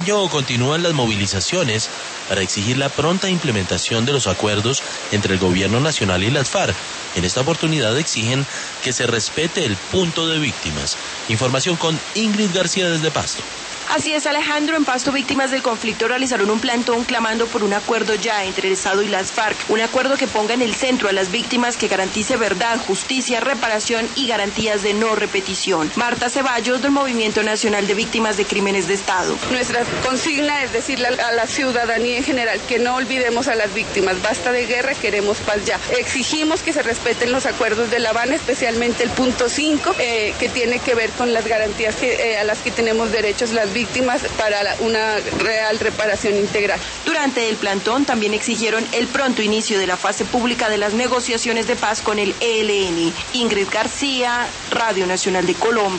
Continúan las movilizaciones para exigir la pronta implementación de los acuerdos entre el gobierno nacional y las FARC. En esta oportunidad exigen que se respete el punto de víctimas. Información con Ingrid García desde Pasto. Así es, Alejandro. En Pasto, víctimas del conflicto realizaron un plantón clamando por un acuerdo ya entre el Estado y las FARC, un acuerdo que ponga en el centro a las víctimas, que garantice verdad, justicia, reparación y garantías de no repetición. Marta Ceballos, del Movimiento Nacional de Víctimas de Crímenes de Estado. Nuestra consigna es decirle a la ciudadanía en general que no olvidemos a las víctimas. Basta de guerra, queremos paz ya. Exigimos que se respeten los acuerdos de La Habana, especialmente el punto 5, que tiene que ver con las garantías a las que tenemos derechos las víctimas para una real reparación integral. Durante el plantón también exigieron el pronto inicio de la fase pública de las negociaciones de paz con el ELN. Ingrid García, Radio Nacional de Colombia.